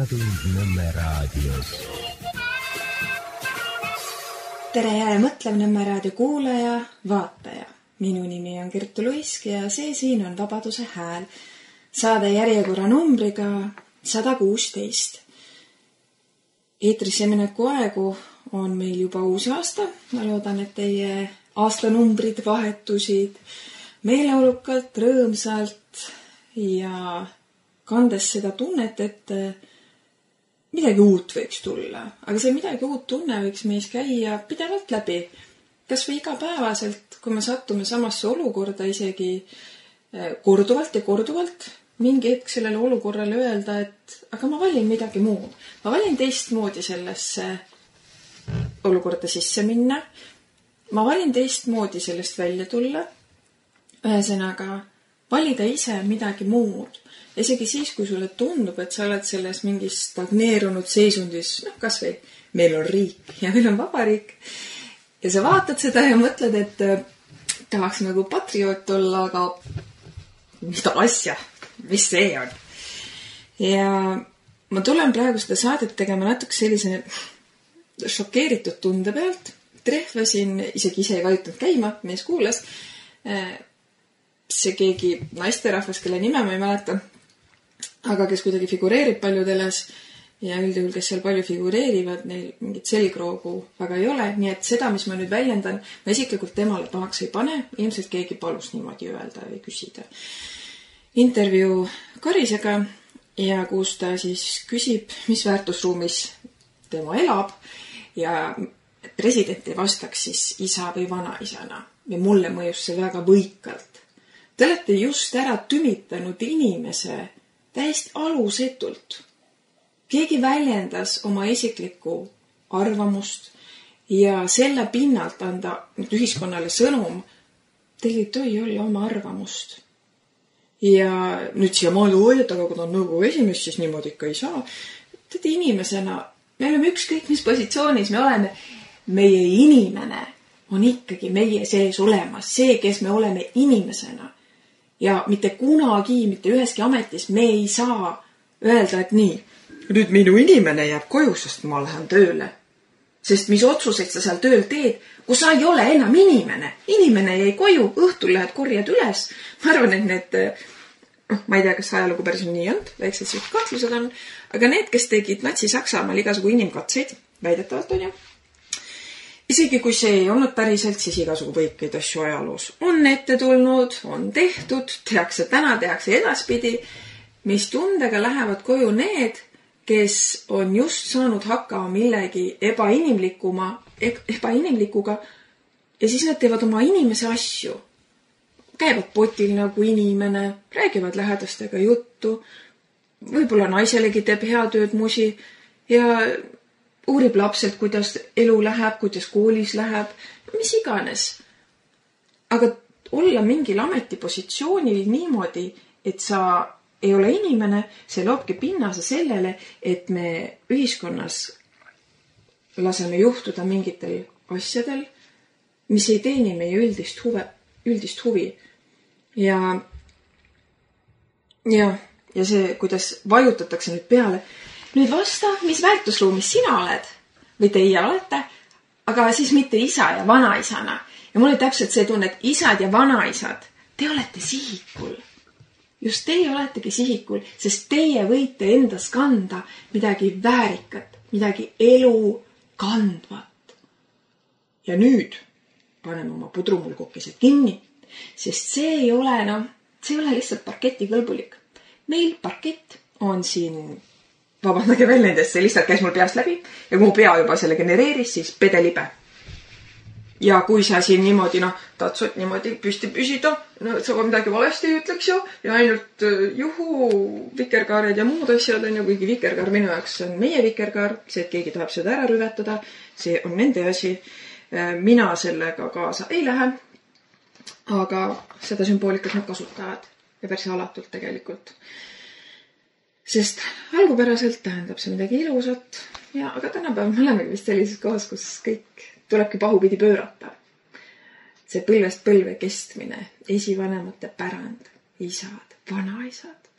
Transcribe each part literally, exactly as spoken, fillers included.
Lisatund Nõmme raadios. Tere ja mõtlev Nõmme raadio kuulaja, vaataja. Minu nimi on Kertu Luisk ja see siin on Vabaduse hääl. Saade järjekorra numbriga sada kuusteist. Eetrisse mineku aegu on meil juba uus aasta. Ma loodan, et teie aastanumbrid vahetusid meeleolukalt, rõõmsalt ja kandes seda tunnet, et midagi uut võiks tulla. Aga see midagi uut tunne võiks meis käia pidevalt läbi. Kas või igapäevaselt, kui me sattume samasse olukorda isegi korduvalt ja korduvalt, mingi hetk sellele olukorrale öelda, et aga ma valin midagi muud. Ma valin teistmoodi sellesse olukorda sisse minna. Ma valin teistmoodi sellest välja tulla. Ühesõnaga, valida ise midagi muud. Isegi siis, kui sulle tundub, et sa oled selles mingis stagneerunud seisundis, noh, kas või meil on riik ja meil on vabariik. Ja sa vaatad seda ja mõtled, et tahaks nagu patrioot olla, aga mida asja, mis see on? Ja ma tulen praegu seda saadet tegema natuke sellise šokeeritud tunde pealt. Trehvasin, isegi ise ei vajutanud käima, mees kuulas. See keegi naisterahvas, kelle nime ma ei mäleta, aga kes kuidagi figureerib paljudeles ja üldjuhul, kes seal palju figureerivad, neil mingit selgroogu väga ei ole. Nii et seda, mis ma nüüd väljendan, ma isiklikult temale pahaks ei pane. Ilmselt keegi palus niimoodi öelda või küsida. Intervjuu Karisega ja kus ta siis küsib, mis väärtusruumis tema elab ja president ei vastaks siis isa või vanaisana. Ja mulle mõjus see väga võikalt. Te olete just ära tümitanud inimese täiesti alusetult. Keegi väljendas oma isiklikku arvamust ja selle pinnalt anda ühiskonnale sõnum, teil ei tohi olla oma arvamust. Ja nüüd siia maali hoiat, aga kui ta on nõukogu esimees, siis niimoodi ikka ei saa. Teate inimesena, me oleme ükskõik mis positsioonis, me oleme meie inimene on ikkagi meie sees olemas, see, kes me oleme inimesena. Ja mitte kunagi, mitte üheski ametis me ei saa öelda, et nii, nüüd minu inimene jääb koju, sest ma lähen tööle. Sest mis otsuseid sa seal tööl teed, kui sa ei ole enam inimene. Inimene jäi koju, õhtul lähed korjad üles. Ma arvan, et need, noh, ma ei tea, kas ajalugu päris nii on, väiksed siit kahtlused on, aga need, kes tegid Natsi-Saksamaal igasugu inimkatseid, väidetavalt on ju, isegi kui see ei olnud päriselt, siis igasugu võikeid asju ajaloos on ette tulnud, on tehtud, tehakse täna, tehakse edaspidi, mis tundega lähevad koju need, kes on just saanud hakkama millegi ebainimlikuma, ebainimlikuga ja siis nad teevad oma inimese asju. Käivad potil nagu inimene, räägivad lähedastega juttu, võib-olla naiselegi teeb hea tööd musi ja uurib lapselt, kuidas elu läheb, kuidas koolis läheb, mis iganes. Aga olla mingil ametipositsioonil niimoodi, et sa ei ole inimene, see loobki pinnase sellele, et me ühiskonnas laseme juhtuda mingitel asjadel, mis ei teeni meie üldist, huve, üldist huvi. Ja, ja, ja see, kuidas vajutatakse nüüd peale, nüüd vasta, mis väärtusruumis sina oled või teie olete, aga siis mitte isa ja vanaisana. Ja mul oli täpselt see tunne, et isad ja vanaisad, te olete sihikul. Just teie oletegi sihikul, sest teie võite endas kanda midagi väärikat, midagi elu kandvat. Ja nüüd paneme oma pudrumulgukesed kinni, sest see ei ole, no, see ei ole lihtsalt parketi kõlbulik. Meil parkett on siin vabandage väljendest, see lihtsalt käis mul peast läbi ja kui mu pea juba selle genereeris, siis pedelibe. Ja kui sa siin niimoodi, noh, tatsud niimoodi püsti püsida, no, sa midagi valesti ütleks ju ja ainult juhu, vikerkaared ja muud asjad on ju, kuigi vikerkaar minu jaoks on meie vikerkaar, see, et keegi tahab seda ära rüvetada, see on nende asi. Mina sellega kaasa ei lähe, aga seda sümboolikat nad kasutavad ja päris alatult tegelikult. Sest algupäraselt tähendab see midagi ilusat ja, aga tänapäeval me olemegi vist sellises kohas, kus kõik tulebki pahupidi pöörata. See põlvest põlve kestmine, esivanemate pärand, isad, vanaisad,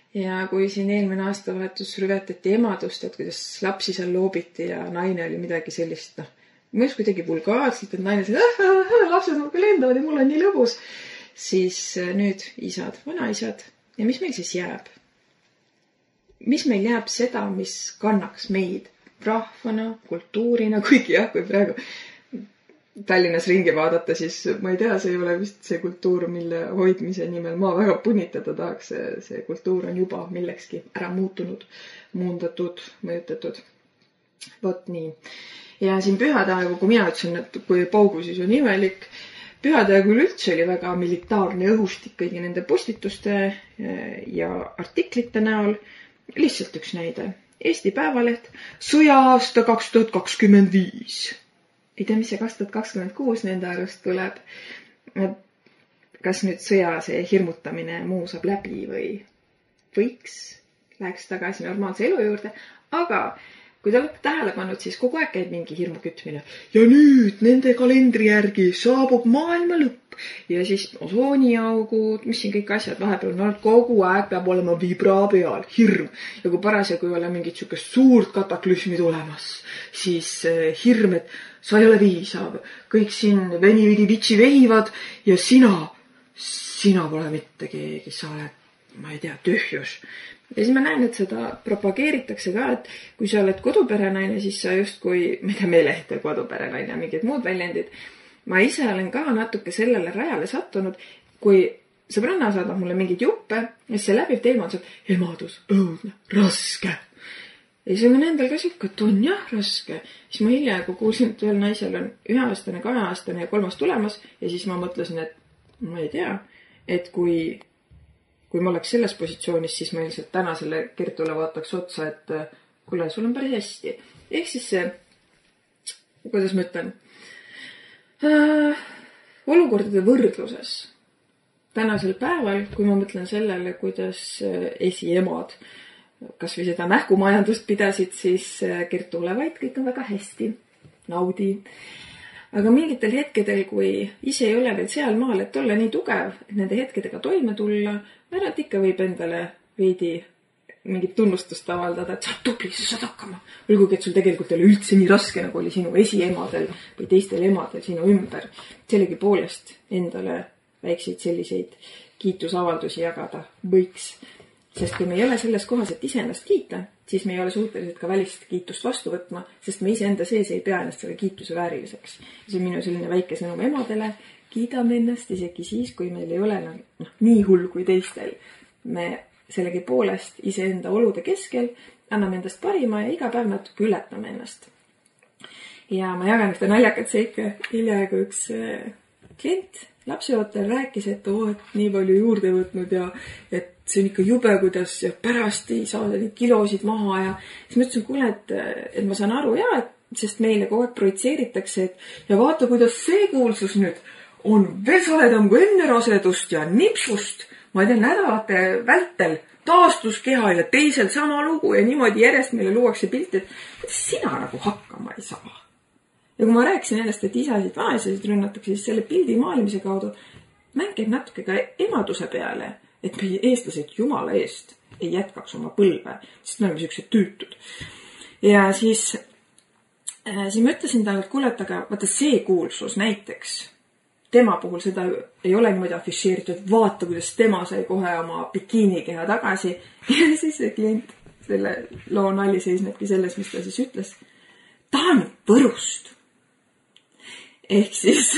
ja kui siin eelmine aastavahetus rüvetati emadust, et kuidas lapsi seal loobiti ja naine oli midagi sellist, noh, mõjus kuidagi vulgaarselt, et naine sai, lapsed mul küll lendavad ja mul on nii lõbus, siis nüüd isad, vanaisad ja mis meil siis jääb? Mis meil jääb seda, mis kannaks meid rahvana, kultuurina, kuigi jah, kui praegu Tallinnas ringi vaadata, siis ma ei tea, see ei ole vist see kultuur, mille hoidmise nimel ma väga punnitada tahaks. See, see kultuur on juba millekski ära muutunud, muundatud, mõjutatud. Vot nii. Ja siin pühadaegu, kui mina ütlesin, et kui paugu, siis on imelik. Pühadaegu üldse oli väga militaarne õhustik kõigi nende postituste ja artiklite näol. Lihtsalt üks näide. Eesti Päevaleht, sõja-aasta kaks tuhat kakskümmend viis. Ei tea, mis see kaks tuhat kakskümmend kuus nende arust tuleb. Kas nüüd sõja see hirmutamine muu saab läbi või võiks, läheks tagasi normaalse elu juurde. Aga kui te olete tähele pannud, siis kogu aeg käib mingi hirmu kütmine. Ja nüüd nende kalendri järgi saabub maailma lõpp. Ja siis osooniaugud, mis siin kõik asjad vahepeal on olnud, kogu aeg peab olema vibra peal, hirm. Ja kui parasjagu ei ole mingit sükest suurt kataklüsmi tulemas, siis hirm, et sa ei ole viisav. Kõik siin veni-vidi vitsi vehivad ja sina, sina pole mitte keegi, sa oled, ma ei tea, tühjus. Ja siis ma näen, et seda propageeritakse ka, et kui sa oled koduperenaine, siis sa just kui, ma ei tea, meelehtel koduperenaine ja mingid muud väljendid. Ma ise olen ka natuke sellele rajale sattunud, kui sõbranna saadab mulle mingid juppe, ja see läbiv teema on see, emadus, õudne, raske. Ja siis on endal ka siuke, et on jah raske. Siis ma hilja, kui kuulsin, et ühel naisel on üheaastane, kaheaastane ja kolmas tulemas, ja siis ma mõtlesin, et ma ei tea, et kui, kui ma oleks selles positsioonis, siis ma ilmselt täna selle Kertule vaataks otsa, et kuule, sul on päris hästi. Ehk siis see, kuidas ma ütlen, Äh, olukordade võrdluses tänasel päeval, kui ma mõtlen sellele, kuidas esiemad kas või seda mähkumajandust pidasid, siis Kertule vaid kõik on väga hästi, naudi. Aga mingitel hetkedel, kui ise ei ole veel seal maal, et olla nii tugev, et nende hetkedega toime tulla, märalt ikka võib endale veidi mingit tunnustust avaldada, et sa oled tubli, sa saad hakkama. Olgugi, et sul tegelikult ei ole üldse nii raske, nagu oli sinu esiemadel või teistel emadel sinu ümber. Sellegi poolest endale väikseid selliseid kiitusavaldusi jagada võiks. Sest kui me ei ole selles kohas, et ise ennast kiita, siis me ei ole suutelised ka välist kiitust vastu võtma, sest me ise enda sees ei pea ennast selle kiituse vääriliseks. See on minu selline väike sõnum emadele. Kiidame ennast isegi siis, kui meil ei ole no, nii hull kui teistel. Me sellegi poolest iseenda olude keskel anname endast parima ja iga päev natuke ületame ennast. Ja ma jagan ühte naljakat seike. Hiljaaegu üks klient lapseootel rääkis, et oo, et nii palju juurde võtnud ja et see on ikka jube, kuidas ja pärast ei saa neid kilosid maha ja siis ma ütlesin, kuule, et, et ma saan aru ja, et, sest meile kogu aeg projitseeritakse, et ja vaata, kuidas see kuulsus nüüd on veel saledam kui enne rasedust ja nipsust. Ma ei tea, nädalate vältel taastuskeha ja teisel sama lugu ja niimoodi järjest meile luuakse pilti, et sina nagu hakkama ei saa. Ja kui ma rääkisin ennast, et isasid, vanaisasid rünnatakse, siis selle pildi maalimise kaudu mängib natuke ka emaduse peale, et meie eestlased jumala eest ei jätkaks oma põlve, sest me oleme siuksed tüütud. Ja siis, siis ma ütlesin talle, et kuule, et aga vaata see kuulsus näiteks, tema puhul seda ei ole niimoodi afišeeritud, vaata, kuidas tema sai kohe oma bikiinikeha tagasi. Ja siis see klient, selle loo nali seisnebki selles, mis ta siis ütles. Ta on Võrust. Ehk siis,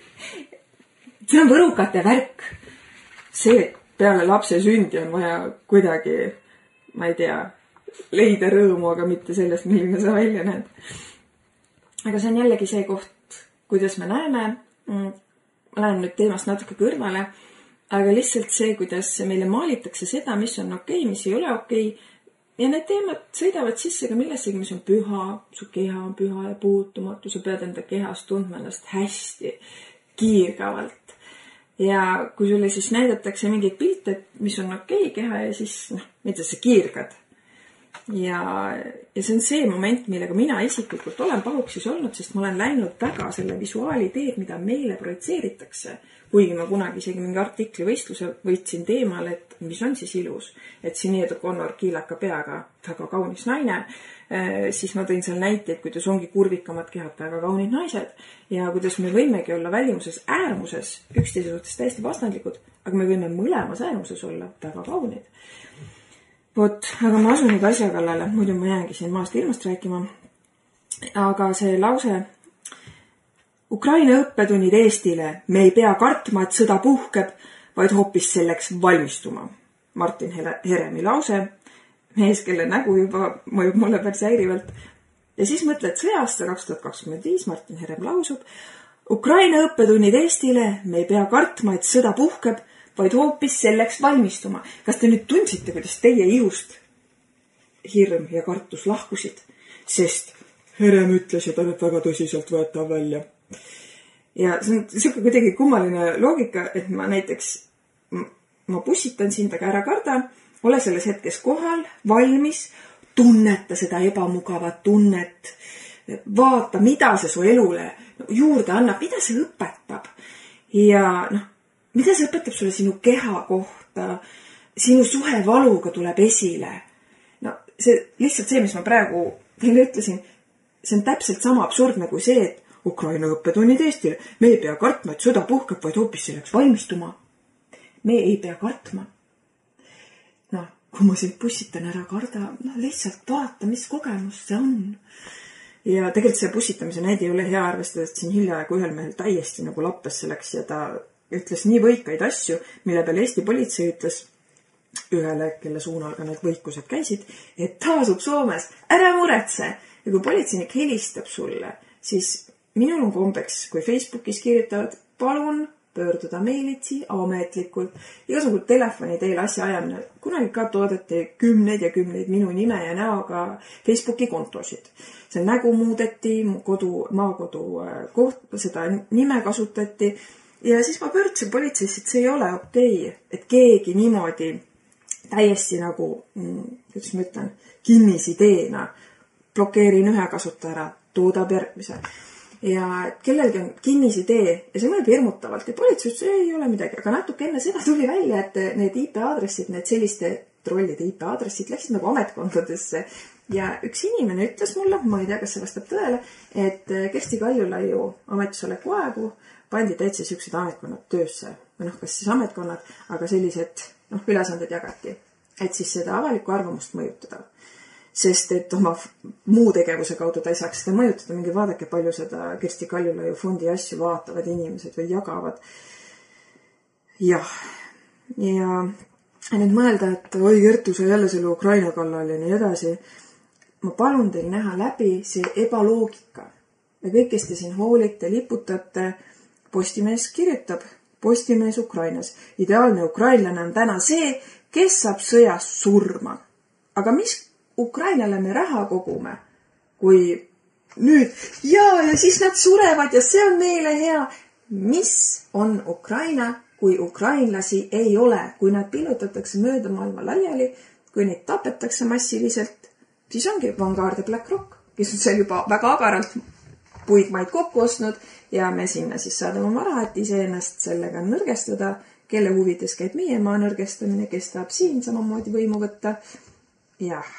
see on võrukate värk. See peale lapse sündi on vaja kuidagi, ma ei tea, leida rõõmu, aga mitte sellest, milline sa välja näed. Aga see on jällegi see koht, kuidas me näeme, ma lähen nüüd teemast natuke kõrvale, aga lihtsalt see, kuidas meile maalitakse seda, mis on okei, mis ei ole okei. Ja need teemad sõidavad sisse ka millessegi, mis on püha, su keha on püha ja puutumatu, sa pead enda kehast tundma ennast hästi, kiirgavalt. Ja kui sulle siis näidatakse mingeid pilte, mis on okei keha ja siis, noh, mida sa kiirgad. ja, ja see on see moment, millega mina isiklikult olen pahuksis olnud, sest ma olen läinud väga selle visuaali teed, mida meile projitseeritakse. Kuigi ma kunagi isegi mingi artikli võistluse võitsin teemal, et mis on siis ilus. Et Sinead O'Connor kiilaka peaga, väga kaunis naine, siis ma tõin seal näiteid, kuidas ongi kurvikamad kehad väga kaunid naised ja kuidas me võimegi olla välimuses äärmuses, üksteise suhtes täiesti vastandlikud, aga me võime mõlemas äärmuses olla väga kaunid. Vot, aga ma asun nüüd asja kallale, muidu ma jäängi siin maast ilmast rääkima. Aga see lause Ukraina õppetunnid Eestile, me ei pea kartma, et sõda puhkeb, vaid hoopis selleks valmistuma. Martin Heremi lause, mees, kelle nägu juba mõjub mulle päris häirivalt. Ja siis mõtled sõjast kaks tuhat kakskümmend viis, Martin Herem lausub, Ukraina õppetunnid Eestile, me ei pea kartma, et sõda puhkeb, vaid hoopis selleks valmistuma. Kas te nüüd tundsite, kuidas teie ihust hirm ja kartus lahkusid? Sest Herem ütles, et on väga tõsiselt võetav välja. Ja see on siuke kuidagi kummaline loogika, et ma näiteks, ma pussitan sind, aga ära karda, ole selles hetkes kohal, valmis, tunneta seda ebamugavat tunnet, vaata, mida see su elule juurde annab, mida see õpetab. Ja noh, mida see õpetab sulle sinu keha kohta, sinu suhe valuga tuleb esile. No, see, lihtsalt see, mis ma praegu teile ütlesin, see on täpselt sama absurdne kui see, et Ukraina õppetunnid Eestile. Me ei pea kartma, et sõda puhkeb, vaid hoopis selleks valmistuma. Me ei pea kartma. No, kui ma sind pussitan, ära karda, no lihtsalt vaata, mis kogemus see on. Ja tegelikult see pussitamise näide ei ole hea arvestada, et siin hiljaaegu ühel mehel täiesti nagu lappesse läks ja ta ütles nii võikaid asju, mille peale Eesti politsei ütles ühele, kelle suunal ka need võikused käisid, et ta asub Soomes, ära muretse. Ja kui politseinik helistab sulle, siis minul on kombeks, kui Facebookis kirjutavad, palun pöörduda meilitsi ametlikult. Igasugult telefoni teile asja ajamine. Kunagi ka toodeti kümneid ja kümneid minu nime ja näoga Facebooki kontosid. See nägu muudeti, kodu, maakodu koht, seda nime kasutati. Ja siis ma pöördusin politseisse, et see ei ole okei, et keegi niimoodi täiesti nagu, kuidas ma ütlen, kinnisideena blokeerin ühe kasutaja, toodab järgmise. Ja kellelgi on kinnisidee ja see mõjub hirmutavalt ja politsei ütles, ei ole midagi, aga natuke enne seda tuli välja, et need I P-aadressid, need selliste trollide I P-aadressid läksid nagu ametkondadesse ja üks inimene ütles mulle, ma ei tea, kas see vastab tõele, et Kersti Kaljulaiu ametisoleku aegu pandi täitsa siuksed ametkonnad töösse või noh, kas siis ametkonnad, aga sellised noh, ülesanded jagati, et siis seda avalikku arvamust mõjutada. Sest et oma muu tegevuse kaudu ta ei saaks seda mõjutada. Mingi vaadake palju seda Kersti Kaljulaiu fondi asju vaatavad inimesed või jagavad. Jah. Ja nüüd mõelda, et oi Kertu, sa jälle selle Ukraina kallal ja nii edasi. Ma palun teil näha läbi see ebaloogika. Ja kõik, kes te siin hoolite, liputate, Postimees kirjutab. Postimees Ukrainas. Ideaalne ukrainlane on täna see, kes saab sõjas surma. Aga mis Ukrainale me raha kogume, kui nüüd, ja, ja siis nad surevad ja see on meile hea. Mis on Ukraina, kui ukrainlasi ei ole, kui nad pillutatakse mööda maailma laiali, kui neid tapetakse massiliselt, siis ongi Vanguard ja Black Rock, kes on seal juba väga agaralt puigmaid kokku ostnud ja me sinna siis saadame oma raha, et ise ennast sellega nõrgestada, kelle huvides käib meie maa nõrgestamine, kes tahab siin samamoodi võimu võtta. Jah.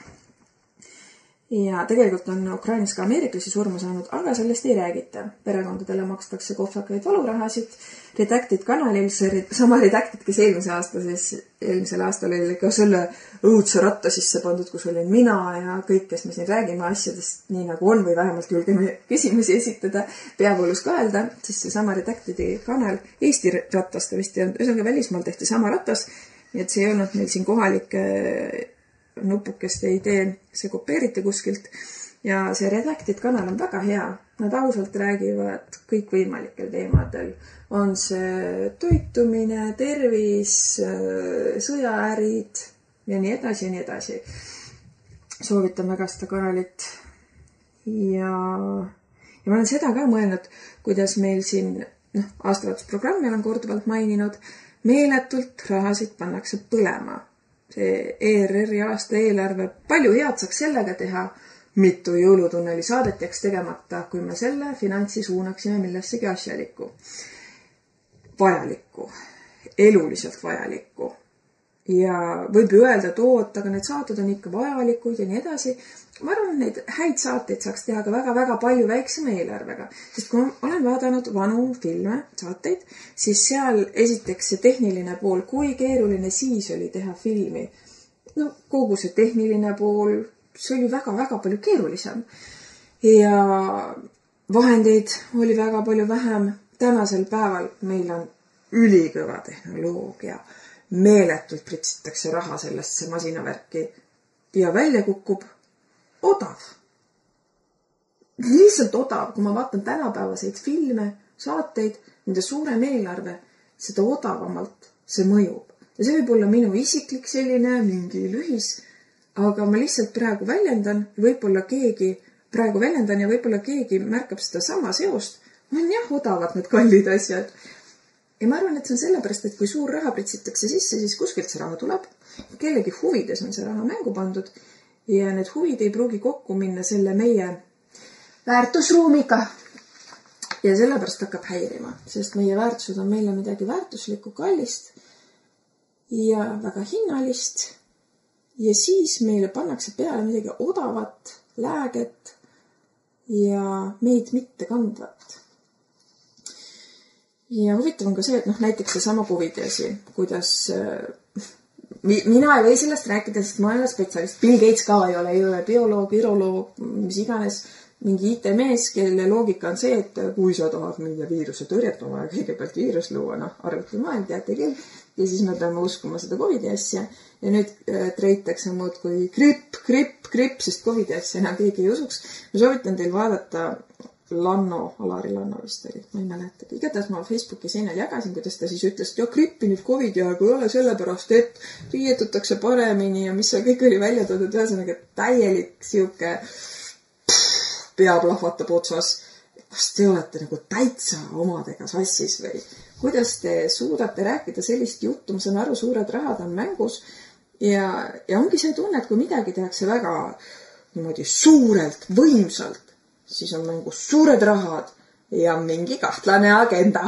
Ja tegelikult on Ukrainas ka ameeriklasi surma saanud, aga sellest ei räägita. Perekondadele makstakse kohvakaid valurahasid. Redacted kanalil, see sama Redacted, kes eelmise aasta, siis eelmisel aastal oli ka selle õudse ratta sisse pandud, kus olin mina ja kõik, kes me siin räägime asjadest nii nagu on või vähemalt julgeme küsimusi esitada, peavoolus kaelda, siis see sama Redactedi kanal, Eesti ratas ta vist ei olnud, ühesõnaga välismaal tehti sama ratas, nii et see ei olnud meil siin kohalike nupukest ei tee, see kopeeriti kuskilt ja see Redacted kanal on väga hea. Nad ausalt räägivad kõikvõimalikel teemadel. On see toitumine, tervis, sõjaärid ja nii edasi ja nii edasi. Soovitan väga seda kanalit. Ja, ja ma olen seda ka mõelnud, kuidas meil siin noh, aastavahetusprogrammi olen korduvalt maininud, meeletult rahasid pannakse põlema. see E R R-i aasta eelarve, palju head saaks sellega teha, mitu jõulutunneli saadet jääks tegemata, kui me selle finantsi suunaksime millessegi asjalikku, vajalikku, eluliselt vajalikku. Ja võib ju öelda, et oot, aga need saated on ikka vajalikud ja nii edasi. Ma arvan, et neid häid saateid saaks teha ka väga-väga palju väiksema eelarvega. Sest kui ma olen vaadanud vanu filme, saateid, siis seal esiteks see tehniline pool, kui keeruline siis oli teha filmi. No kogu see tehniline pool, see oli väga-väga palju keerulisem. Ja vahendeid oli väga palju vähem. Tänasel päeval meil on ülikõva tehnoloogia. Meeletult pritsitakse raha sellesse masinavärki ja välja kukub odav. Lihtsalt odav, kui ma vaatan tänapäevaseid filme, saateid, nende suurem eelarve, seda odavamalt see mõjub. Ja see võib olla minu isiklik selline mingi lühis, aga ma lihtsalt praegu väljendan, võib-olla keegi praegu väljendan ja võib-olla keegi märkab seda sama seost. Ma on jah odavad need kallid asjad. Ja ma arvan, et see on sellepärast, et kui suur raha pritsitakse sisse, siis kuskilt see raha tuleb. Kellegi huvides on see raha mängu pandud ja need huvid ei pruugi kokku minna selle meie väärtusruumiga. Ja sellepärast hakkab häirima, sest meie väärtused on meile midagi väärtuslikku, kallist ja väga hinnalist. Ja siis meile pannakse peale midagi odavat, lääget ja meid mitte kandvat. Ja huvitav on ka see, et noh, näiteks see sama Covidi asi, kuidas äh, mina ei või sellest rääkida, sest ma ei ole spetsialist. Bill Gates ka ei ole, ei ole bioloog, viroloog, mis iganes, mingi I T-mees, kelle loogika on see, et kui sa tahad mingi viiruse tõrjet, on vaja kõigepealt viirus luua, noh, arvutimaailm, teate küll, ja siis me peame uskuma seda Covidi asja. Ja nüüd äh, treitakse muud kui gripp, gripp, gripp, sest Covidi asja enam keegi ei usuks. Ma soovitan teil vaadata Lanno, Alari Lanno vist oli, ma ei mäleta. Igatahes ma Facebooki seinal jagasin, kuidas ta siis ütles, et jo, grippi nüüd Covidi aegu ei ole sellepärast, et riietutakse paremini ja mis see kõik oli välja toodud. Ühesõnaga täielik siuke pea plahvatab otsas. Kas te olete nagu täitsa omadega sassis või? Kuidas te suudate rääkida sellist juttu? Ma saan aru, suured rahad on mängus ja, ja ongi see tunne, et kui midagi tehakse väga niimoodi suurelt, võimsalt, siis on mängus suured rahad ja mingi kahtlane agenda.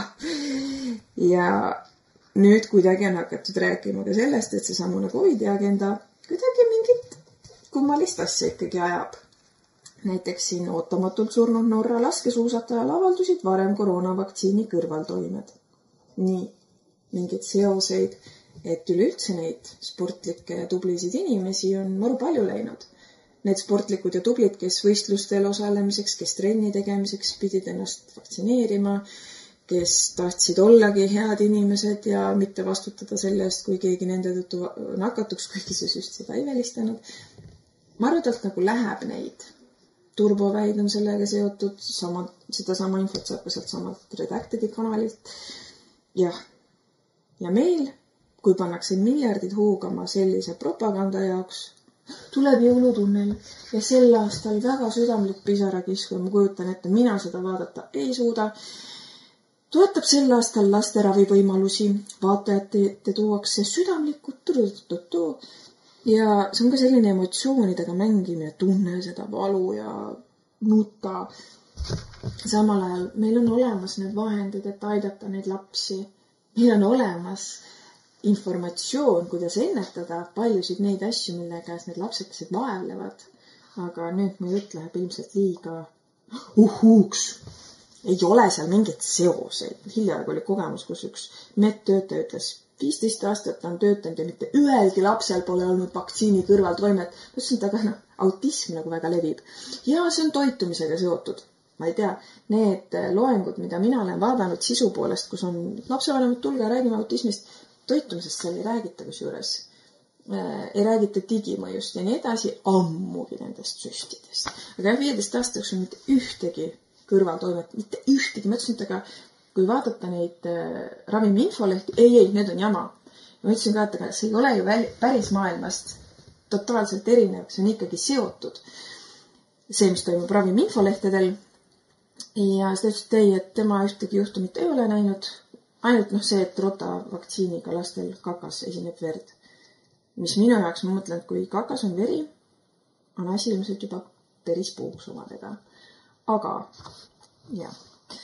Ja nüüd kuidagi on hakatud rääkima ka sellest, et see samune Covidi agenda kuidagi mingit kummalist asja ikkagi ajab. Näiteks siin ootamatult surnud Norra laskesuusatajal avaldusid varem koroonavaktsiini kõrvaltoimed. Nii, mingid seoseid, et üleüldse neid sportlikke ja tublisid inimesi on maru palju läinud. Need sportlikud ja tublid, kes võistlustel osalemiseks, kes trenni tegemiseks pidid ennast vaktsineerima, kes tahtsid ollagi head inimesed ja mitte vastutada selle eest, kui keegi nende tõttu nakatuks, kuigi see süst seda ei välistanud. Marudalt nagu läheb neid. Turboväid on sellega seotud, sama, seda sama infot saab ka sealt samalt Redactedi kanalilt. Jah. Ja meil, kui pannakse miljardid huugama sellise propaganda jaoks, tuleb jõulutunnel ja sel aastal väga südamlik pisarakisku, ma kujutan ette, mina seda vaadata ei suuda. Toetab sel aastal lasteravi võimalusi, vaatajate ette tuuakse südamlikud turututu ja see on ka selline emotsioonidega mängimine, tunne seda valu ja nuta. Samal ajal meil on olemas need vahendid, et aidata neid lapsi. Meil on olemas informatsioon, kuidas ennetada paljusid neid asju, mille käes need lapsekesed vaevlevad. Aga nüüd mu jutt läheb ilmselt liiga uhuuks. Ei ole seal mingit seoseid. Hiljaaegu oli kogemus, kus üks medtöötaja ütles, viisteist aastat on töötanud ja mitte ühelgi lapsel pole olnud vaktsiini kõrvaltoimet. Mõtlesin, et aga no, autism nagu väga levib. Ja see on toitumisega seotud. Ma ei tea, need loengud, mida mina olen vaadanud sisu poolest, kus on lapsevanemad tulge räägime autismist, toitumisest seal ei räägita kusjuures. Ei räägita digimõjust ja nii edasi, ammugi nendest süstidest. Aga viieteist aastaks on mitte ühtegi kõrvaltoimet, mitte ühtegi. Ma ütlesin, et aga kui vaadata neid ravimi infolehti, ei, ei, need on jama. Ja ma ütlesin ka, et aga see ei ole ju päris maailmast totaalselt erinev, see on ikkagi seotud. See, mis toimub ravimi infolehtedel. Ja seda ütles, et ei, et tema ühtegi juhtumit ei ole näinud. Ainult noh see, et rota vaktsiiniga lastel kakas esineb verd. mis minu jaoks, ma mõtlen, et kui kakas on veri, on asi ilmselt juba päris puuks omadega. Aga, jah,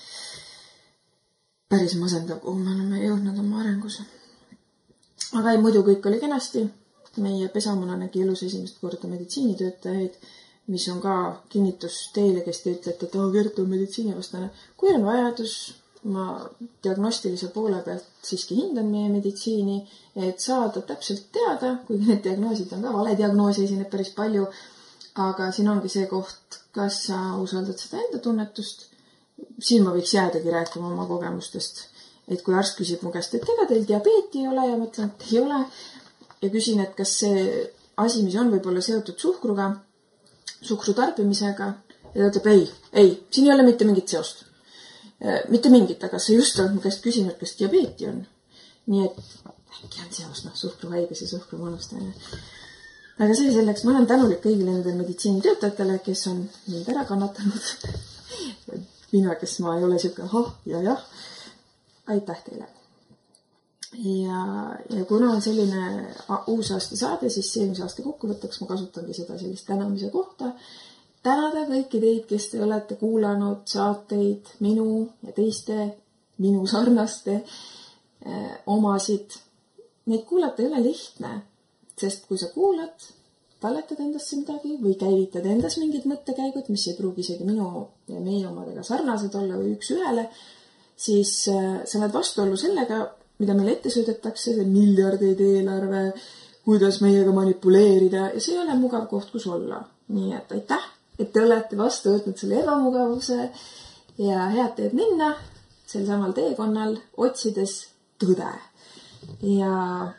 päris masendav, kuhu me oleme jõudnud oma arengus. Aga ei, muidu kõik oli kenasti. Meie pesamuna nägi elus esimest korda meditsiinitöötajaid, mis on ka kinnitus teile, kes te ütlete, et oh, Gert on meditsiinivastane. Kui on vajadus, ma diagnostilise poole pealt siiski hindan meie meditsiini, et saada täpselt teada, kuigi need diagnoosid on ka vale diagnoosi esineb päris palju, aga siin ongi see koht, kas sa usaldad seda enda tunnetust. Siin ma võiks jäädagi rääkima oma kogemustest, et kui arst küsib mu käest, et ega teil diabeeti ei ole ja mõtlen, et ei ole ja küsin, et kas see asi, mis on võib-olla seotud suhkruga, suhkru tarbimisega, ja ta ütleb, ei, ei, siin ei ole mitte mingit seost. Mitte mingit, aga sa just oled mu käest küsinud, kas diabeeti on. Nii et äkki on seos, noh, suhkruhaigus ja suhkrumanustamine. Aga see selleks, ma olen tänulik kõigile nendel meditsiinitöötajatele, kes on mind ära kannatanud. Mina, kes ma ei ole siuke, oh, ja jah, aitäh teile. Ja, ja kuna on selline uus aasta saade, siis eelmise aasta kokkuvõtteks ma kasutangi seda sellist tänamise kohta. Tänada kõiki teid, kes te olete kuulanud saateid minu ja teiste minu sarnaste eh, omasid. Neid kuulata ei ole lihtne, sest kui sa kuulad, talletad endasse midagi või käivitad endas mingid mõttekäigud, mis ei pruugi isegi minu ja meie omadega sarnased olla või üks ühele, siis eh, sa oled vastuollu sellega, mida meile ette söödetakse, see miljardeid eelarve, kuidas meiega manipuleerida ja see ei ole mugav koht, kus olla. Nii et aitäh, et te olete vastu võtnud selle ebamugavuse ja head teed minna sel samal teekonnal, otsides tõde. Ja,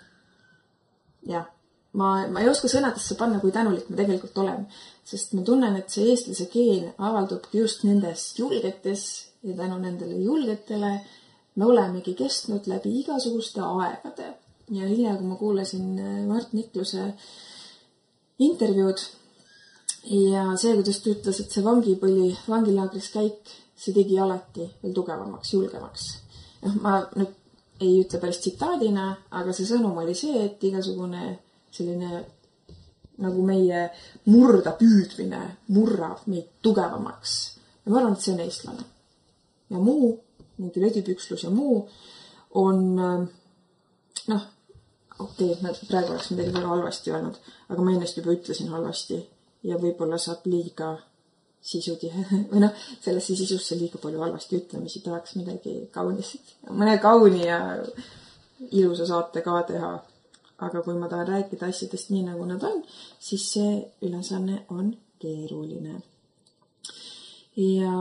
ja ma, ma ei oska sõnadesse panna, kui tänulik ma tegelikult olen, sest ma tunnen, et see eestlase keel avaldubki just nendes julgetes ja tänu nendele julgetele me olemegi kestnud läbi igasuguste aegade. Ja hilja, kui ma kuulasin Mart Nikluse intervjuud ja see, kuidas ta ütles, et see vangipõli, vangilaagris käik, see tegi alati veel tugevamaks, julgemaks. Ja ma nüüd ei ütle päris tsitaadina, aga see sõnum oli see, et igasugune selline nagu meie murda püüdmine murrab meid tugevamaks. Ja ma arvan, et see on eestlane. Ja muu mingi ledipükslus ja muu on, noh, okei, okay, praegu oleks midagi väga halvasti olnud, aga ma ennast juba ütlesin halvasti ja võib-olla saab liiga sisutihe, või noh, sellesse sisusse liiga palju halvasti ütlemisi, tahaks midagi kaunist, mõne kauni ja ilusa saate ka teha, aga kui ma tahan rääkida asjadest nii, nagu nad on, siis see ülesanne on keeruline. Ja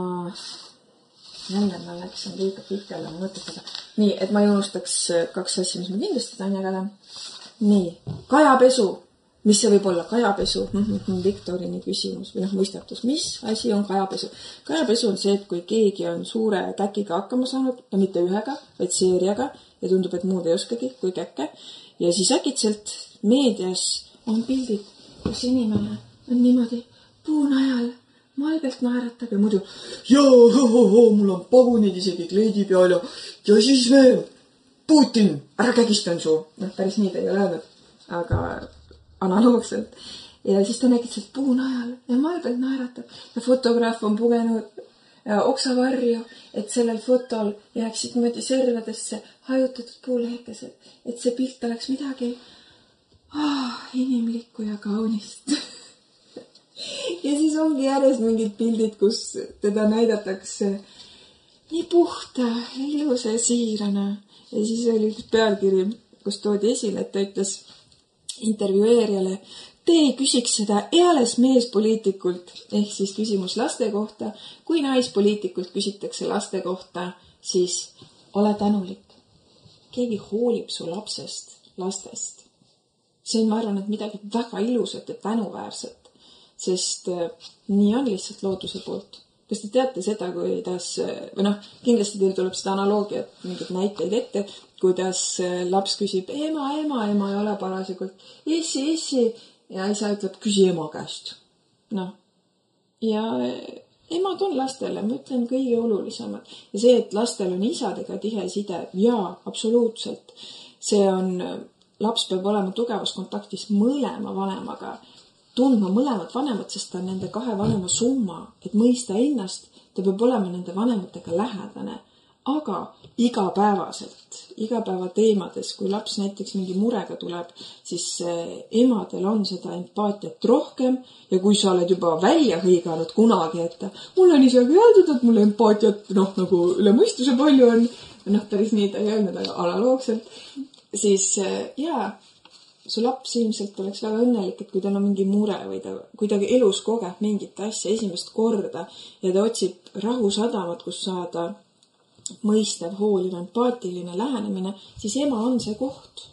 jälle ma läksin liiga pikale mõtetada. Nii, et ma ei unustaks kaks asja, mis ma kindlasti tahan jagada. Nii, kajapesu. Mis see võib olla? Kajapesu. Viktorini küsimus või noh, mõistatus. Mis asi on kajapesu? Kajapesu on see, et kui keegi on suure käkiga hakkama saanud ja mitte ühega, vaid seeriaga ja tundub, et muud ei oskagi kui käkke. Ja siis äkitselt meedias on pildid, kus inimene on niimoodi puunajal malbelt naeratab ja muidu ja ho, ho, ho, mul on pagunid isegi kleidi peal ja, ja siis veel Putin, ära kägistan su. Noh, päris nii ta ei ole öelnud, aga analoogselt. Ja siis ta nägitselt puunajal ja malbelt naeratab ja fotograaf on pugenud oksavarju, et sellel fotol jääksid niimoodi servedesse hajutatud puulehekesed, et see pilt oleks midagi oh, inimlikku ja kaunist. Ja siis ongi järjest mingid pildid, kus teda näidatakse nii puhta, ilusa ja siirana. Ja siis oli üks pealkiri, kus toodi esile, et ta ütles intervjueerijale, te ei küsiks seda eales meespoliitikult, ehk siis küsimus laste kohta. Kui naispoliitikult küsitakse laste kohta, siis ole tänulik. Keegi hoolib su lapsest, lastest. See on, ma arvan, et midagi väga ilusat ja tänuväärset. Sest nii on lihtsalt looduse poolt. Kas te teate seda, kuidas, või noh, kindlasti teil tuleb seda analoogiat, mingid näiteid ette, kuidas laps küsib, ema, ema, ema ei ole parasjakult, issi, issi, ja isa ütleb, küsi ema käest. Noh, ja emad on lastele, ma ütlen, kõige olulisemad. Ja see, et lastel on isadega tihe side, jaa, absoluutselt. See on laps peab olema tugevas kontaktis mõlema vanemaga, tundma mõlemad vanemad, sest ta on nende kahe vanema summa, et mõista ennast, ta peab olema nende vanematega lähedane, aga igapäevaselt, igapäeva teemades, kui laps näiteks mingi murega tuleb, siis emadel on seda empaatiat rohkem ja kui sa oled juba välja hõiganud kunagi, et mul on isegi öeldud, et mul empaatiat noh, nagu üle mõistuse palju on, noh, päris nii ta ei öelnud, aga analoogselt, siis jaa, su laps ilmselt oleks väga õnnelik, et kui tal on mingi mure või ta kuidagi elus kogeb mingit asja esimest korda ja ta otsib rahusadamat, kus saada mõistev, hooliv, empaatiline lähenemine, siis ema on see koht.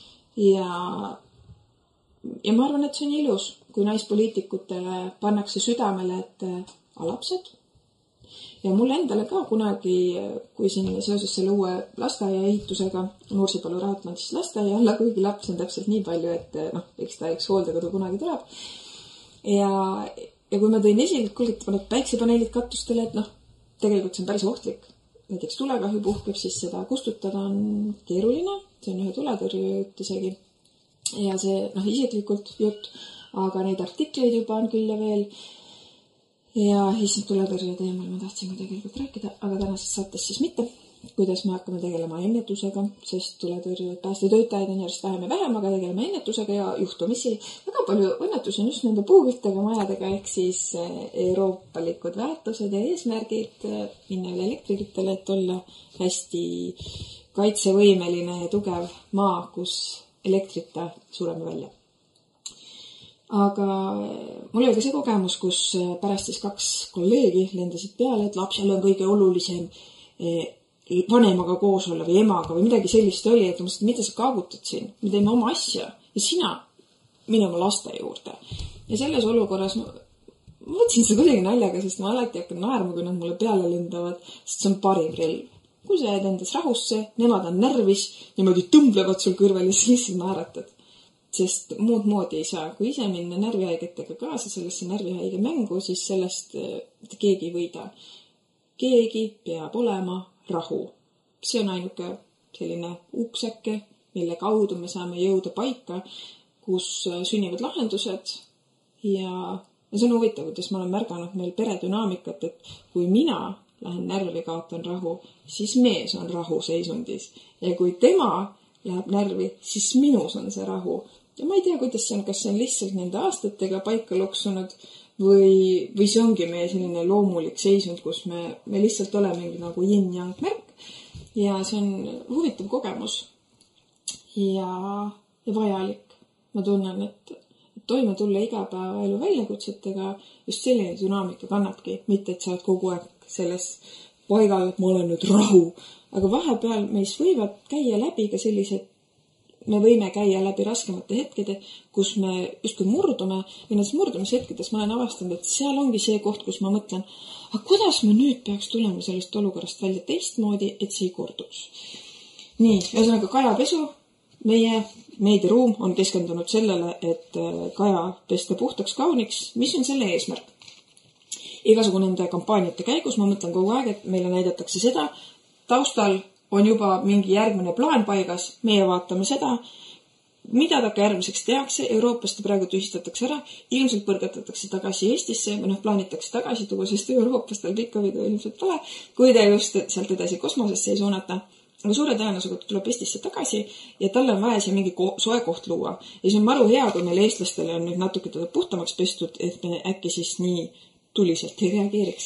Ja, ja ma arvan, et see on ilus, kui naispoliitikutele pannakse südamele, et a, lapsed. Ja mulle endale ka kunagi, kui siin seoses selle uue lasteaia ehitusega Nursipalu Raatmandis lasteaia alla, kuigi laps on täpselt nii palju, et noh, eks ta üks hooldekodu kunagi tuleb. Ja, ja kui ma tõin esile, et kuulge, et paned päiksepaneelid katustele, et noh, tegelikult see on päris ohtlik. Näiteks tulekahju puhkeb, siis seda kustutada on keeruline. See on ühe tuletõrje jutt isegi. Ja see, noh, isiklikult jutt, aga neid artikleid juba on küll ja veel. Ja issand tuletõrje teemal ma tahtsin ka tegelikult rääkida, aga tänases saates siis mitte. Kuidas me hakkame tegelema ennetusega, sest tuletõrje päästetöötajaid on järjest vähem ja vähem, aga tegeleme ennetusega ja juhtumisi. Väga palju õnnetusi on just nende puukühtega majadega, ehk siis euroopalikud väärtused ja eesmärgid minna üle elektritele, et olla hästi kaitsevõimeline ja tugev maa, kus elektrita sureme välja. Aga mul oli ka see kogemus, kus pärast siis kaks kolleegi lendasid peale, et lapsel on kõige olulisem vanemaga koos olla või emaga või midagi sellist oli, et mõtlesin, mida sa kaagutad siin? Me teeme oma asja ja sina mine oma laste juurde. Ja selles olukorras ma võtsin seda kuidagi naljaga, sest ma alati hakkan naerma, kui nad mulle peale lendavad, sest see on parim relv. Kui sa jääd endas rahusse, nemad on närvis, niimoodi tõmblevad sul kõrval ja siis naeratad. Sest muud moodi ei saa. Kui ise minna närvihaigetega kaasa sellesse närvihaige mängu, siis sellest keegi ei võida. Keegi peab olema rahu. See on ainuke selline uksake, mille kaudu me saame jõuda paika, kus sünnivad lahendused. Ja, ja see on huvitav, kuidas ma olen märganud meil peredünaamikat, et kui mina lähen närvi kaotan rahu, siis mees on rahu seisundis. Ja kui tema läheb närvi, siis minus on see rahu. Ja ma ei tea, kuidas see on, kas see on lihtsalt nende aastatega paika loksunud või, või see ongi meie selline loomulik seisund, kus me, me lihtsalt oleme nagu yin-yang märk. Ja see on huvitav kogemus ja, ja vajalik. Ma tunnen, et, et toime tulla igapäevaelu väljakutsetega just selline dünaamika kannabki, mitte et sa oled kogu aeg selles paigal, et ma olen nüüd rahu. Aga vahepeal meis võivad käia läbi ka sellised, me võime käia läbi raskemate hetkede, kus me justkui murdume ja nendes murdumishetkedes ma olen avastanud, et seal ongi see koht, kus ma mõtlen, aga kuidas me nüüd peaks tulema sellest olukorrast välja teistmoodi, et see ei korduks. Nii, ühesõnaga kajapesu, meie meediaruum on keskendunud sellele, et kaja pesta puhtaks kauniks. Mis on selle eesmärk? Igasugu nende kampaaniate käigus ma mõtlen kogu aeg, et meile näidatakse seda, taustal on juba mingi järgmine plaan paigas, meie vaatame seda, mida takka järgmiseks tehakse, Euroopast praegu tühistatakse ära, ilmselt põrgatatakse tagasi Eestisse, või noh, plaanitakse tagasi tuua, sest Euroopast veel pikka video ilmselt pole, kui ta just sealt edasi kosmosesse ei suunata. Aga suure tõenäosusega tuleb Eestisse tagasi ja talle on vaja siia mingi ko- soe koht luua. Ja see on maru hea, kui meil eestlastele on nüüd natuke teda puhtamaks pestud, et me äkki siis nii tuliselt ei reageeriks.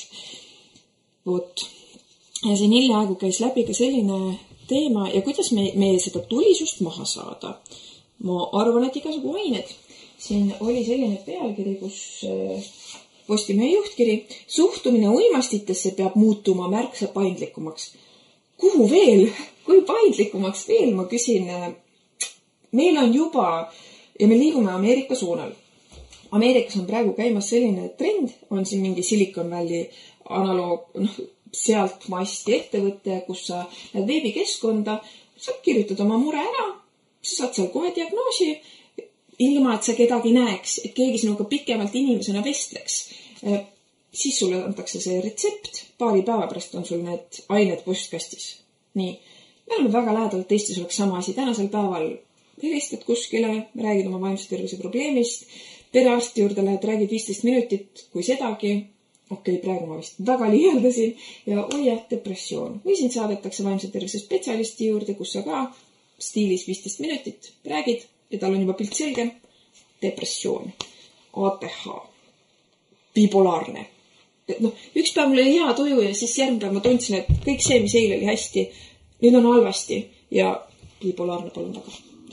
Vot. Ja siin hiljaaegu käis läbi ka selline teema ja kuidas me, me seda tulisust maha saada. Ma arvan, et igasugu ained. Siin oli selline pealkiri, kus Postimehe juhtkiri. Suhtumine uimastitesse peab muutuma märksa paindlikumaks. Kuhu veel? Kui paindlikumaks veel? Ma küsin, meil on juba, ja me liigume Ameerika suunal. Ameerikas on praegu käimas selline trend, on siin mingi Silicon Valley analoog, noh, sealt masti ettevõtte, kus sa lähed veebikeskkonda, sa kirjutad oma mure ära, sa saad seal kohe diagnoosi, ilma et sa kedagi näeks, et keegi sinuga pikemalt inimesena vestleks. Siis sulle antakse see retsept, paari päeva pärast on sul need ained postkastis. Nii, me oleme väga lähedalt, Eestis oleks sama asi. Tänasel päeval helistad kuskile, räägid oma vaimse tervise probleemist, perearsti juurde lähed, räägid viisteist minutit, kui sedagi, okei, okay, praegu ma vist väga liialdasin ja oi jah, depressioon. Või sind saadetakse vaimse tervise spetsialisti juurde, kus sa ka stiilis viisteist minutit räägid ja tal on juba pilt selge. Depressioon, A T H, bipolaarne. No, üks päev mul oli hea tuju ja siis järgmine päev ma tundsin, et kõik see, mis eile oli hästi, nüüd on halvasti ja bipolaarne palun väga.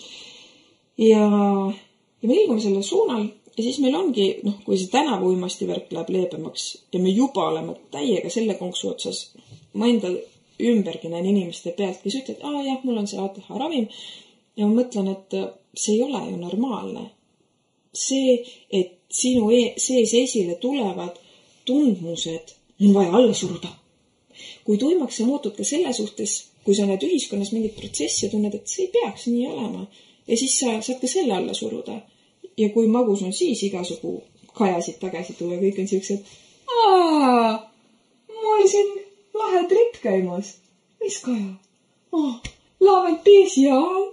Ja, ja me liigume selle suunal ja siis meil ongi, noh, kui see tänavu uimasti värk läheb leebemaks ja me juba oleme täiega selle konksu otsas, ma enda ümbergi näen inimeste pealt, kes ütled, aa jah, mul on see A T H ravim ja ma mõtlen, et see ei ole ju normaalne. See, et sinu sees esile tulevad tundmused on vaja alla suruda. Kui tuimaks sa muutud ka selle suhtes, kui sa näed ühiskonnas mingit protsessi ja tunned, et see ei peaks nii olema. Ja siis sa saad ka selle alla suruda. Ja kui magus on siis igasugu kajasid tagasi tuua, kõik on siuksed, aa, mul siin lahe trip käimas. Mis kaja? Oh, Love and Peace, jaa.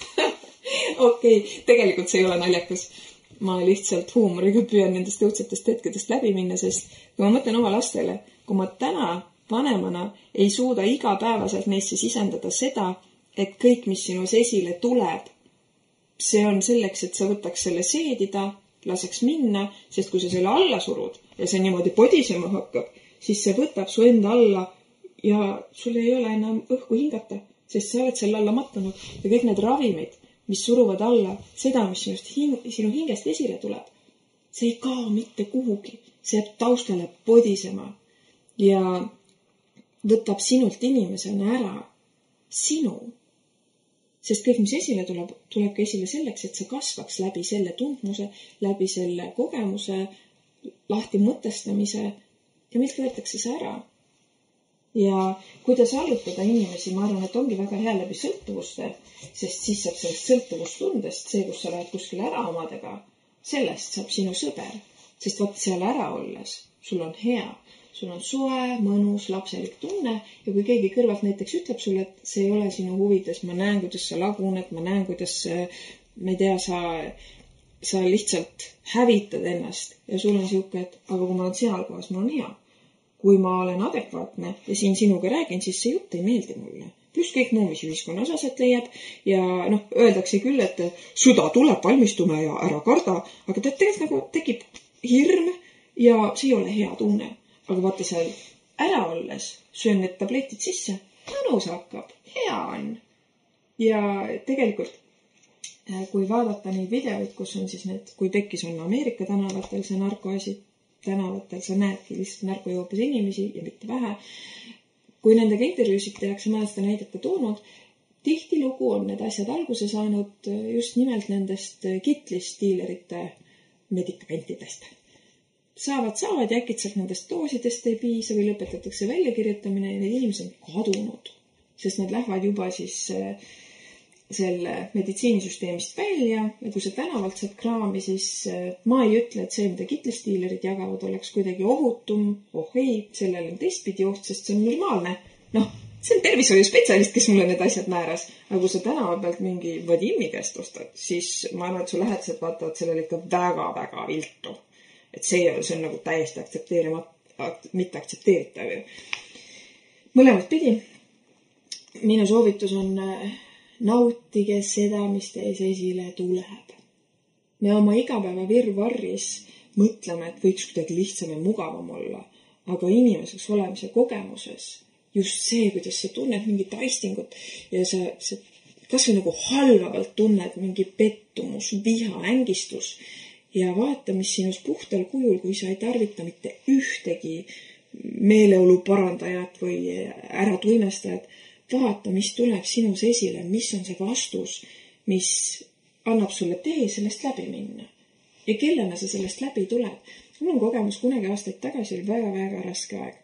Okei, okay, tegelikult see ei ole naljakas. Ma lihtsalt huumoriga püüan nendest õudsetest hetkedest läbi minna, sest kui ma mõtlen oma lastele, kui ma täna vanemana ei suuda igapäevaselt neisse sisendada seda, et kõik, mis sinus esile tuleb, see on selleks, et sa võtaks selle seedida, laseks minna, sest kui sa selle alla surud ja see niimoodi podisema hakkab, siis see võtab su enda alla ja sul ei ole enam õhku hingata, sest sa oled selle alla mattunud ja kõik need ravimid, mis suruvad alla seda, mis sinust hing, sinu hingest esile tuleb. See ei kao mitte kuhugi. See jääb taustale podisema ja võtab sinult inimesena ära sinu. Sest kõik, mis esile tuleb, tuleb ka esile selleks, et sa kasvaks läbi selle tundmuse, läbi selle kogemuse, lahti mõtestamise ja milt võetakse see ära. Ja kuidas allutada inimesi, ma arvan, et ongi väga hea läbi sõltuvuste, sest siis saab sellest sõltuvustundest, see, kus sa lähed kuskile ära omadega, sellest saab sinu sõber, sest vaat seal ära olles, sul on hea, sul on soe, mõnus, lapselik tunne ja kui keegi kõrvalt näiteks ütleb sulle, et see ei ole sinu huvides, ma näen, kuidas sa laguned, ma näen, kuidas, ma ei tea, sa, sa lihtsalt hävitad ennast ja sul on siuke, et aga kui ma olen seal kohas, mul on hea. Kui ma olen adekvaatne ja siin sinuga räägin, siis see jutt ei meeldi mulle. Plus kõik muu, mis ühiskonna osaselt leiab ja noh, öeldakse küll, et sõda tuleb, valmistume ja ära karda, aga tegelikult nagu tekib hirm ja see ei ole hea tunne. Aga vaata seal ära olles, söön need tabletid sisse, mõnus hakkab, hea on. Ja tegelikult, kui vaadata neid videoid, kus on siis need, kui tekkis on Ameerika tänavatel see narkoasid, tänavatel sa näedki lihtsalt narkojoopes inimesi ja mitte vähe. Kui nendega intervjuusid tehakse, ma olen seda näidet ka toonud, tihti lugu on need asjad alguse saanud just nimelt nendest kitlist diilerite medikamentidest. Saavad, saavad ja äkitselt nendest doosidest ei piisa või lõpetatakse väljakirjutamine ja need inimesed on kadunud, sest nad lähevad juba siis selle meditsiinisüsteemist välja ja kui sa tänavalt saad kraami, siis ma ei ütle, et see, mida kitlistiilerid jagavad, oleks kuidagi ohutum. Oh ei, sellel on teistpidi oht, sest see on normaalne. Noh, see on tervishoiuspetsialist, kes mulle need asjad määras. Aga kui sa tänava pealt mingi Vadimi käest ostad, siis ma arvan, et su lähedased vaatavad sellele ikka väga-väga viltu. Et see, see on nagu täiesti aktsepteerimata, mitte aktsepteeritav. Mõlemad pidi. Minu soovitus on nautige seda, mis teis esile tuleb. Me oma igapäeva virvarris mõtleme, et võiks kuidagi lihtsam ja mugavam olla, aga inimeseks olemise kogemuses just see, kuidas sa tunned mingit aistingut ja sa, sa kas või nagu halvavalt tunned mingi pettumus, viha, ängistus ja vaata, mis sinus puhtal kujul, kui sa ei tarvita mitte ühtegi meeleolu parandajat või ära tuimestajat, vaata, mis tuleb sinus esile, mis on see vastus, mis annab sulle tee sellest läbi minna. Ja kellena sa sellest läbi tuleb? Mul on kogemus kunagi aastaid tagasi oli väga-väga raske aeg.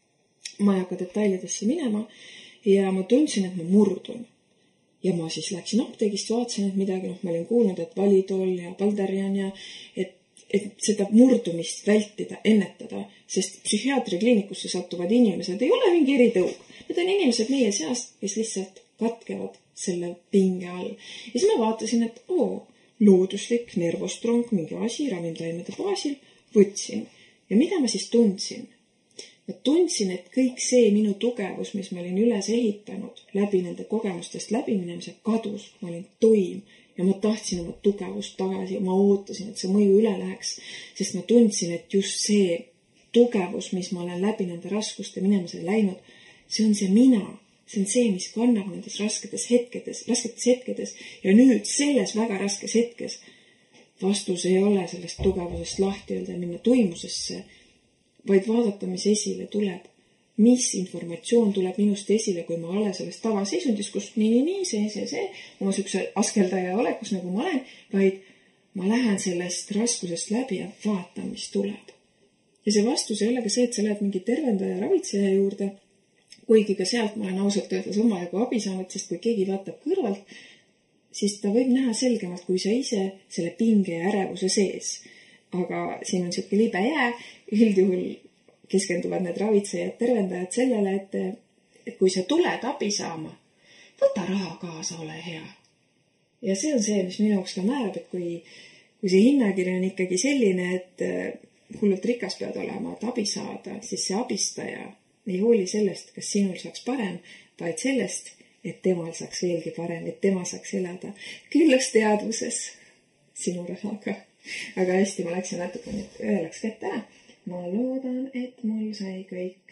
Ma ei hakka detailidesse minema ja ma tundsin, et ma murdun. Ja ma siis läksin apteegist, vaatasin, et midagi, noh, ma olin kuulnud, et Validol ja Baldarian ja et, et seda murdumist vältida, ennetada, sest psühhiaatrikliinikusse sattuvad inimesed ei ole mingi eritõug. Need on inimesed meie seast, kes lihtsalt katkevad selle pinge all. Ja siis ma vaatasin, et oo, looduslik nervostrong, mingi asi ravimtaimede baasil, võtsin. Ja mida ma siis tundsin? Ma tundsin, et kõik see minu tugevus, mis ma olin üles ehitanud läbi nende kogemustest läbiminemise, kadus. Ma olin toim ja ma tahtsin oma tugevust tagasi ja ma ootasin, et see mõju üle läheks, sest ma tundsin, et just see tugevus, mis ma olen läbi nende raskuste minemisele läinud, see on see mina. See on see, mis kannab nendes rasketes hetkedes, rasketes hetkedes ja nüüd selles väga raskes hetkes vastus ei ole sellest tugevusest lahti öelda ja minna tuimusesse, vaid vaadata, mis esile tuleb. Mis informatsioon tuleb minust esile, kui ma olen selles tavaseisundis, kus nii, nii, nii, see, see, see, oma sükse askeldaja olekus, nagu ma olen, vaid ma lähen sellest raskusest läbi ja vaatan, mis tuleb. Ja see vastus ei ole ka see, et sa lähed mingi tervendaja ravitseja juurde, kuigi ka sealt ma olen ausalt öeldes oma jagu abi saanud, sest kui keegi vaatab kõrvalt, siis ta võib näha selgemalt, kui sa ise selle pinge ja ärevuse sees. Aga siin on siuke libe jää, üldjuhul keskenduvad need ravitsejad, tervendajad sellele, et, et kui sa tuled abi saama, võta raha kaasa, ole hea. Ja see on see, mis minu jaoks ka määrab, et kui, kui see hinnakiri on ikkagi selline, et hullult rikas pead olema, et abi saada, siis see abistaja ei hooli sellest, kas sinul saaks parem, vaid sellest, et temal saaks veelgi parem, et tema saaks elada küllaks teadvuses sinu rahaga. Aga hästi, ma läksin natuke nüüd öelaks kätte ära. Ma loodan, et mul sai kõik.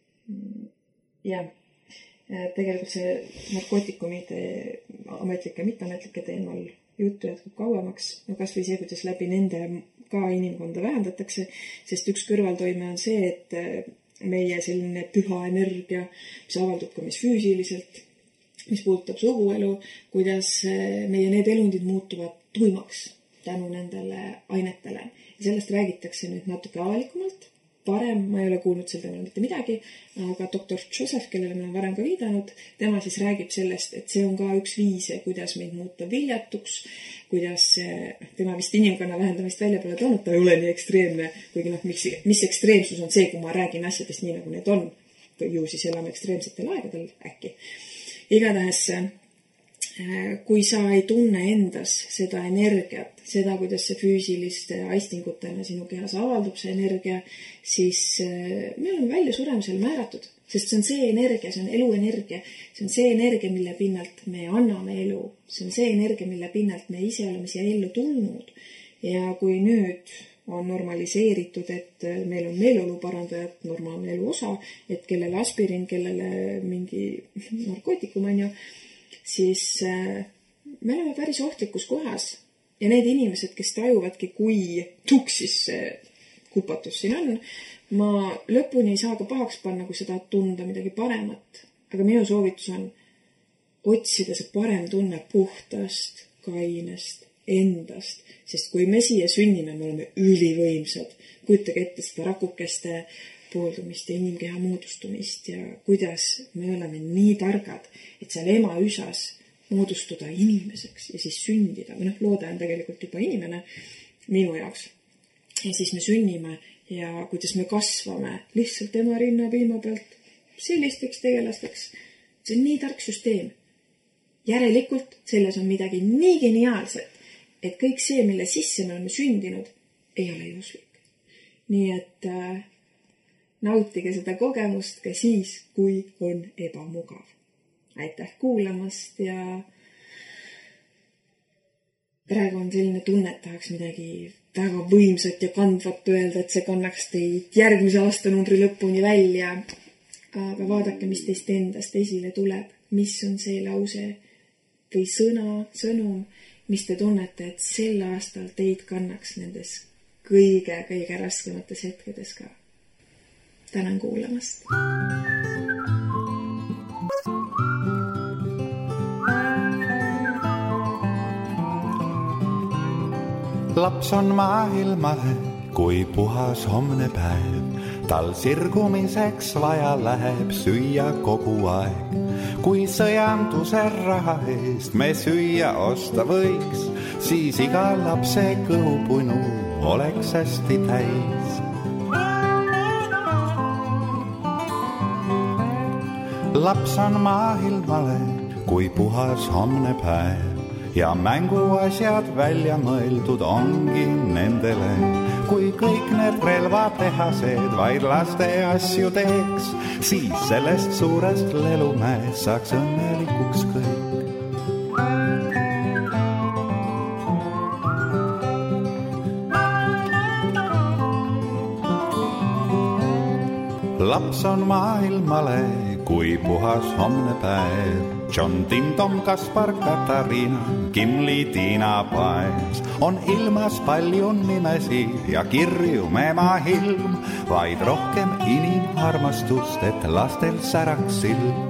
Ja tegelikult see narkootikumide ametlike ja mitteametlike teemal juttu jätkub kauemaks. No kas või see, kuidas läbi nende ka inimkonda vähendatakse, sest üks kõrvaltoime on see, et meie selline püha energia, mis avaldub ka mis füüsiliselt, mis puudutab suguelu, kuidas meie need elundid muutuvad tuimaks tänu nendele ainetele. Ja sellest räägitakse nüüd natuke avalikumalt. Parem, ma ei ole kuulnud sel teemal mitte midagi, aga doktor Joseph, kellele ma olen varem ka viidanud, tema siis räägib sellest, et see on ka üks viise, kuidas meid muuta viljatuks, kuidas tema vist inimkonna vähendamist välja pole toonud, ta ei ole nii ekstreemne, kuigi noh, mis, mis ekstreemsus on see, kui ma räägin asjadest nii, nagu need on. Ju siis elame ekstreemsetel aegadel äkki. Igatahes, kui sa ei tunne endas seda energiat, seda, kuidas see füüsiliste aistingutena sinu kehas avaldub see energia, siis me oleme välja suremisel määratud, sest see on see energia, see on eluenergia, see on see energia, mille pinnalt me anname elu, see on see energia, mille pinnalt me ise oleme siia ellu tulnud. Ja kui nüüd on normaliseeritud, et meil on meeleolu parandajad, normaalne elu osa, et kellele aspirin, kellele mingi narkootikum on ju, siis me oleme päris ohtlikus kohas. Ja need inimesed, kes tajuvadki, kui tuksis see kupatus siin on, ma lõpuni ei saa ka pahaks panna, kui seda tunda midagi paremat. Aga minu soovitus on otsida see parem tunne puhtast, kainest, endast. Sest kui me siia sünnime, me oleme ülivõimsad. Kujutage ette seda rakukeste pooldumist ja inimkeha moodustumist ja kuidas me oleme nii targad, et seal ema üsas moodustuda inimeseks ja siis sündida. Või noh, loode on tegelikult juba inimene minu jaoks. Ja siis me sünnime ja kuidas me kasvame lihtsalt ema rinnapiima pealt sellisteks tegelasteks. See on nii tark süsteem. Järelikult selles on midagi nii geniaalset, et kõik see, mille sisse me oleme sündinud, ei ole juhuslik. Nii et äh, nautige seda kogemust ka siis, kui on ebamugav. Aitäh kuulamast ja praegu on selline tunne, et tahaks midagi väga võimsat ja kandvat öelda, et see kannaks teid järgmise aasta numbri lõpuni välja. Aga vaadake, mis teist endast esile tuleb, mis on see lause või sõna, sõnum, mis te tunnete, et sel aastal teid kannaks nendes kõige, kõige raskemates hetkedes ka. Tänan kuulamast. Laps on maailmale, kui puhas homne päev. Tal sirgumiseks vaja läheb süüa kogu aeg. Kui sõjanduse raha eest me süüa osta võiks, siis iga lapse kõhupunu oleks hästi täis. Laps on maailmale, kui puhas homne päev ja mänguasjad välja mõeldud ongi nendele. Kui kõik need relvatehased vaid laste asju teeks, siis sellest suurest lelumäe saaks õnnelikuks kõik. Laps on maailmale, kui puhas homne päev. John Tindom, Kaspar, Katariina, Kimli, Tiina, Paes. On ilmas palju nimesi ja kirju mema hilm, vaid rohkem inimarmastust, et lastel säraks silm.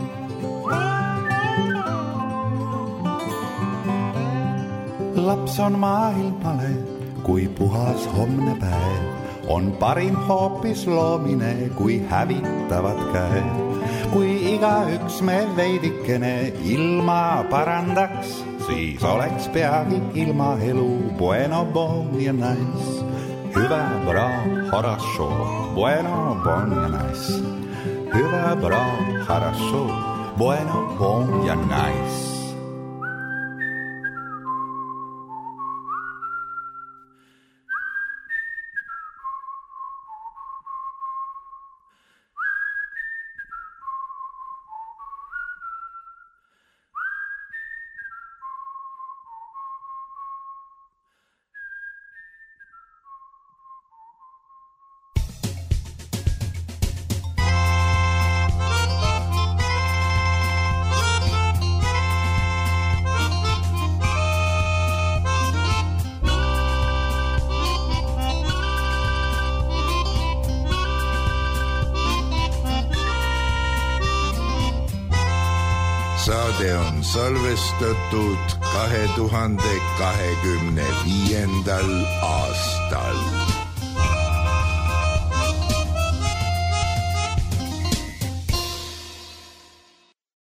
Laps on maailmale, kui puhas homne päev. On parim hoopis loomine, kui hävitavad käed. Kui igaüks me veidikene ilma parandaks, siis oleks peagi ilma elu bueno, bon ja nice. Hyvä, bra, хорошо, bueno, bon ja nice. Hyvä, bra, хорошо, bueno, bon ja nice. Saade on salvestatud kahe tuhande kahekümne viiendal aastal.